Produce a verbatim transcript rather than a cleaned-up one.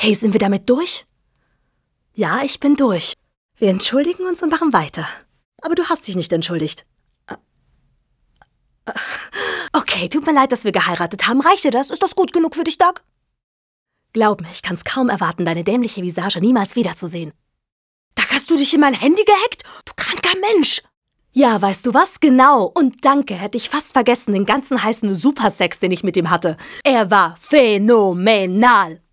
Okay, sind wir damit durch? Ja, ich bin durch. Wir entschuldigen uns und machen weiter. Aber du hast dich nicht entschuldigt. Okay, tut mir leid, dass wir geheiratet haben. Reicht dir das? Ist das gut genug für dich, Doug? Glaub mir, ich kann's kaum erwarten, deine dämliche Visage niemals wiederzusehen. Doug, hast du dich in mein Handy gehackt? Du kranker Mensch! Ja, weißt du was? Genau. Und danke, hätte ich fast vergessen, den ganzen heißen Supersex, den ich mit ihm hatte. Er war phänomenal.